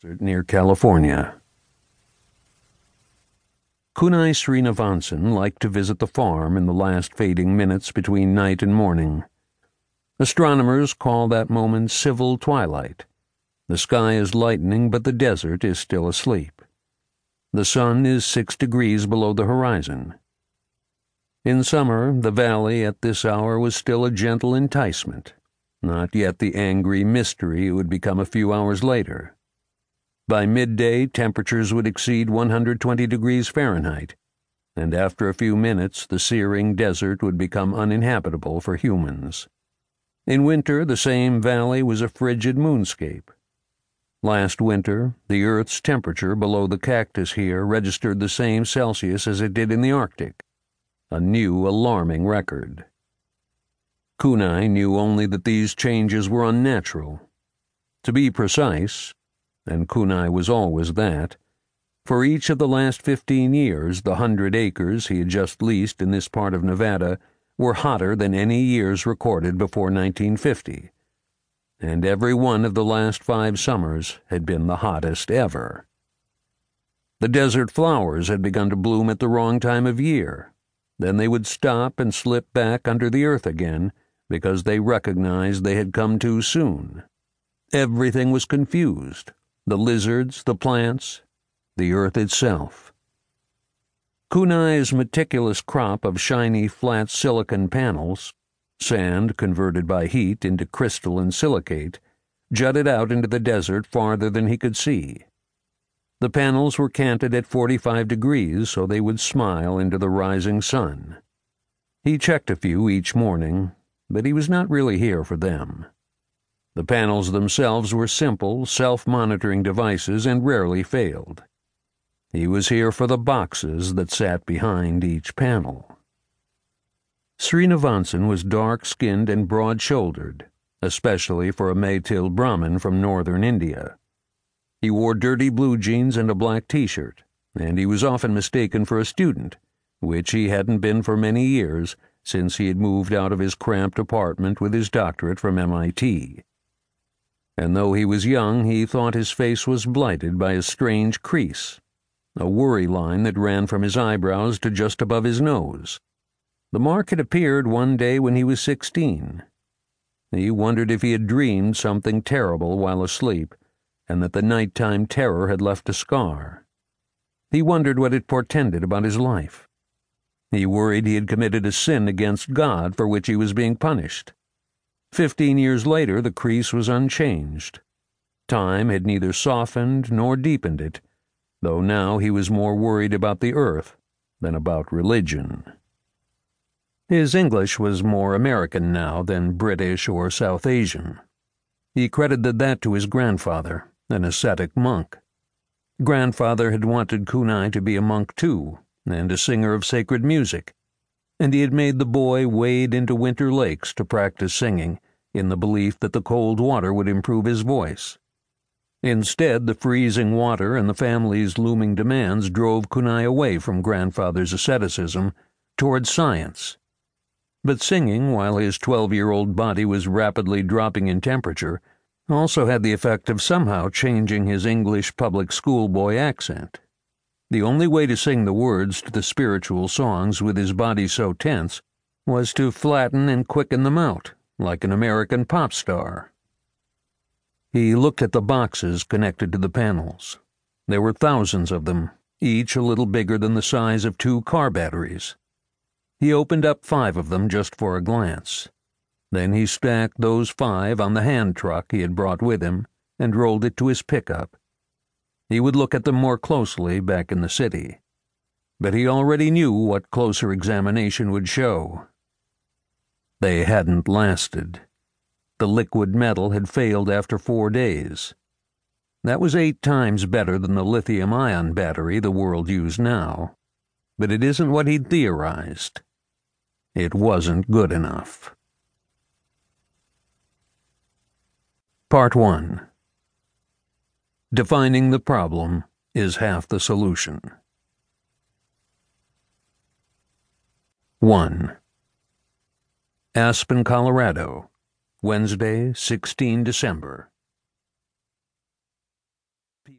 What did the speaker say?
near California. Kunai Srinivasan liked to visit the farm in the last fading minutes between night and morning. Astronomers call that moment civil twilight. The sky is lightening, but the desert is still asleep. The sun is 6 degrees below the horizon. In summer, the valley at this hour was still a gentle enticement, not yet the angry mystery it would become a few hours later. By midday, temperatures would exceed 120 degrees Fahrenheit, and after a few minutes, the searing desert would become uninhabitable for humans. In winter, the same valley was a frigid moonscape. Last winter, the Earth's temperature below the cactus here registered the same Celsius as it did in the Arctic, a new alarming record. Kunai knew only that these changes were unnatural. To be precise, and Kunai was always that, for each of the last 15 years, the 100 acres he had just leased in this part of Nevada were hotter than any years recorded before 1950, and every one of the last 5 summers had been the hottest ever. The desert flowers had begun to bloom at the wrong time of year. Then they would stop and slip back under the earth again because they recognized they had come too soon. Everything was confused. The lizards, the plants, the earth itself. Kunai's meticulous crop of shiny flat silicon panels, sand converted by heat into crystal and silicate, jutted out into the desert farther than he could see. The panels were canted at 45 degrees so they would smile into the rising sun. He checked a few each morning, but he was not really here for them. The panels themselves were simple, self-monitoring devices and rarely failed. He was here for the boxes that sat behind each panel. Srinivasan was dark-skinned and broad-shouldered, especially for a Meithil Brahmin from northern India. He wore dirty blue jeans and a black t-shirt, and he was often mistaken for a student, which he hadn't been for many years since he had moved out of his cramped apartment with his doctorate from MIT. And though he was young, he thought his face was blighted by a strange crease, a worry line that ran from his eyebrows to just above his nose. The mark had appeared one day when he was 16. He wondered if he had dreamed something terrible while asleep, and that the nighttime terror had left a scar. He wondered what it portended about his life. He worried he had committed a sin against God for which he was being punished. 15 years later, the crease was unchanged. Time had neither softened nor deepened it, though now he was more worried about the earth than about religion. His English was more American now than British or South Asian. He credited that to his grandfather, an ascetic monk. Grandfather had wanted Kunai to be a monk too, and a singer of sacred music, and he had made the boy wade into winter lakes to practice singing, in the belief that the cold water would improve his voice. Instead, the freezing water and the family's looming demands drove Kunai away from grandfather's asceticism toward science. But singing, while his 12-year-old body was rapidly dropping in temperature, also had the effect of somehow changing his English public schoolboy accent. The only way to sing the words to the spiritual songs with his body so tense was to flatten and quicken them out, like an American pop star. He looked at the boxes connected to the panels. There were thousands of them, each a little bigger than the size of 2 car batteries. He opened up 5 of them just for a glance. Then he stacked those 5 on the hand truck he had brought with him and rolled it to his pickup. He would look at them more closely back in the city. But he already knew what closer examination would show. They hadn't lasted. The liquid metal had failed after 4 days. That was 8 times better than the lithium-ion battery the world used now. But it isn't what he'd theorized. It wasn't good enough. Part 1. Defining the problem is half the solution. 1. Aspen, Colorado, Wednesday, 16 December.